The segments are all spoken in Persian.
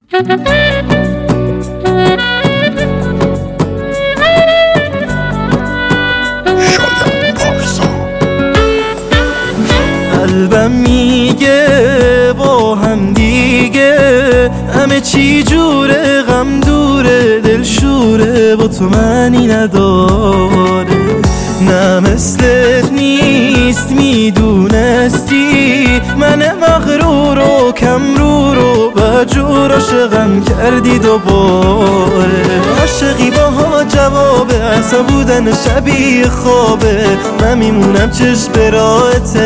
قلبم میگه با هم دیگه همه چی جوره، غم دوره، دل شوره، با تو معنی نداره. نه مثلت نیست میدونستی، من مغرور و کم رو بجور عاشقم کردی دوباره. عاشقی باها جوابه، اصلا بودن شبیه خوابه، من میمونم چشم به راحت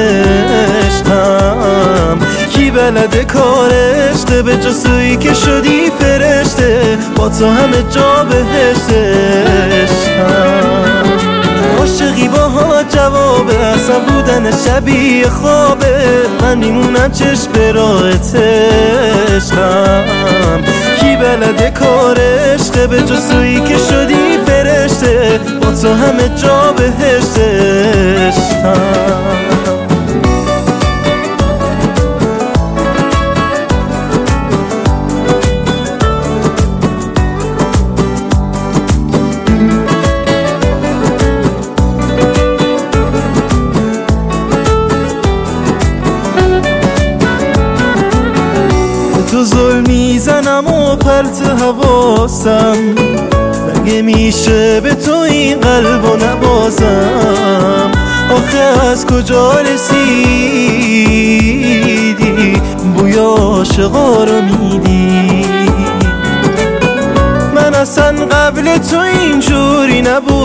عشقم. کی بلده کار عشقه، به جسویی که شدی فرشته، با تو همه جا بهشت عشقم. عاشقی باها جوابه، اصلا بودن شبیه خوابه، من میمونم چشم به راحت عشقم. کی بلده کار عشقه، به جسویی که شدی فرشته، با تو همه جا بهشت عشقم. تو ظلم میزنم و پرت حواسم، مگه میشه به تو این قلب و نبازم؟ آخه از کجا رسیدی بوی عاشقا رو میدی؟ من اصلا قبل تو اینجوری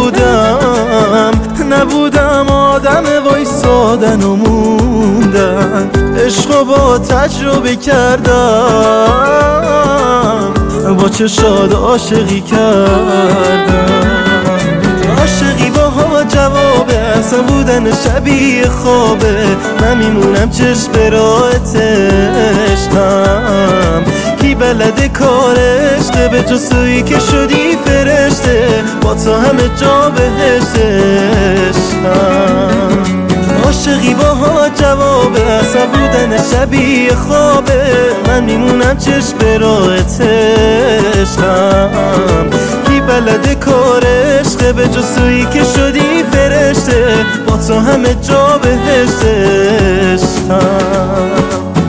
نبودم آدم وایسادن و موندن. عشقو با تجربه کردم، با چشاد عاشقی کردم. عاشقی باها جوابه، اصلا بودن شبیه خوابه، من میمونم چشم به راحت عشقم. کی بلده کار عشقه، به جسویی که شدی فرشته، با تو همه جا بهشت عشقم. عاشقی باها جوابه، اصلا بودن شبیه خوابه، من میمونم چشم به راحت عشقم. کی بلده کار عشقه، به جسویی که شدی فرشته، با تو همه جا بهشت عشقم.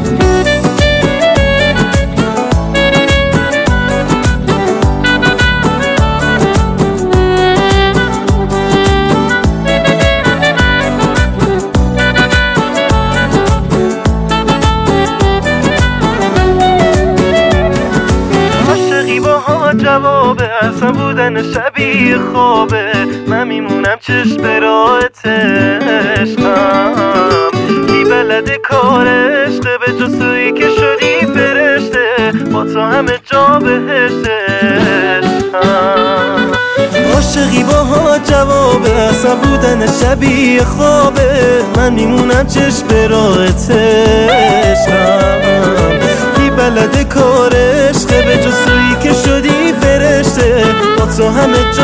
جوابه، اصلا بودن شبیه خوابه، من میمونم چشم به راحت عشقم. کی بلده کار عشقه، به جسویی که شدی فرشته، با تو همه جا بهشت عشقم. عاشقی باها جوابه، اصلا بودن شبیه خوابه، من میمونم چشم به راحت عشقم. کی بلده کار عشقه، به جسویی که شدی فرشته، با تو همه جا